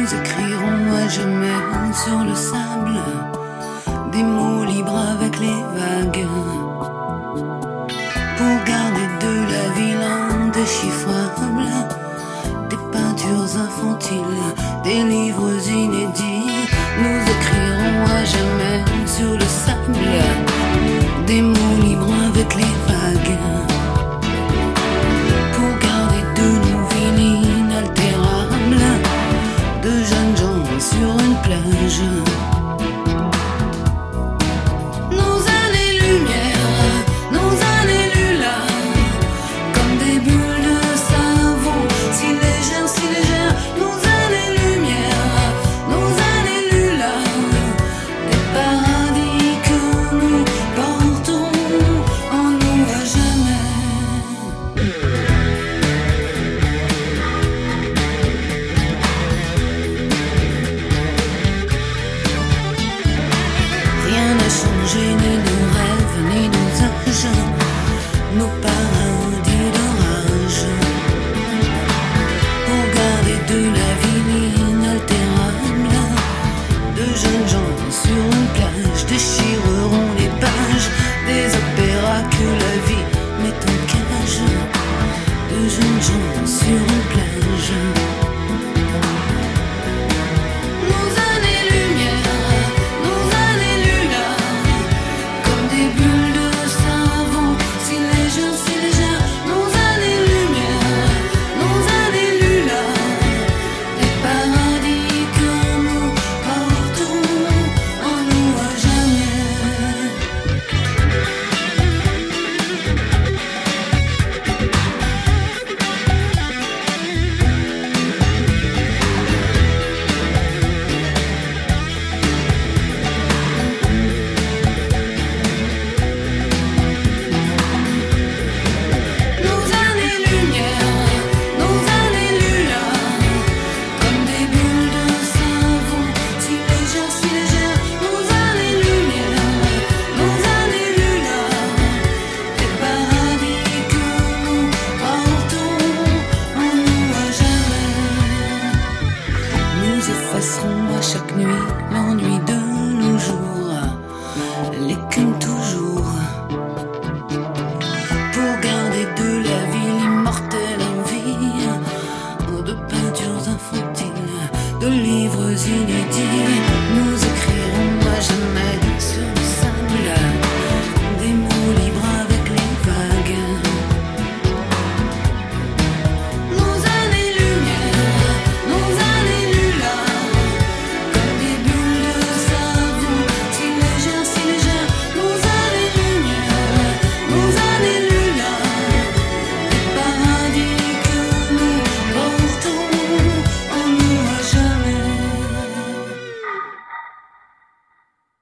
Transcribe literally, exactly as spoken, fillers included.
Nous écrirons à jamais sur le sable des mots libres avec les vagues, pour garder de la vie l'indéchiffrable, des peintures infantiles, des livres inédits. Nous écrirons à jamais sur le sable des mots libres avec les vagues, pour garder de nos vies inaltérables, de jeunes gens sur une plage. Nos années-lumière, nos années-lula, comme des bulles de savon, si légères, si légères. Nos années-lumière, nos années-lula, des paradis que nous portons en nous à jamais. Rien n'a changé, ni nos rêves, ni nos âges, nos paradis d'orage, pour garder de la vie inaltérable, de jeunes gens sur une plage déchireront les pages des opéras que la vie met en cage, de jeunes gens sur une plage. Nos années-lumière, nos années-lula, comme des bulles de savon, si légères, si légères. Nos années-lumière, nos années-lula, des paradis que nous portons en nous à jamais. Nos années-lumière, nos années-lula, comme des bulles de savon, si légères, si légères. Nos années-lumière, nos années-lula, des paradis que nous portons en nous à jamais. Nous effacerons à chaque nuit l'ennui de nos jours,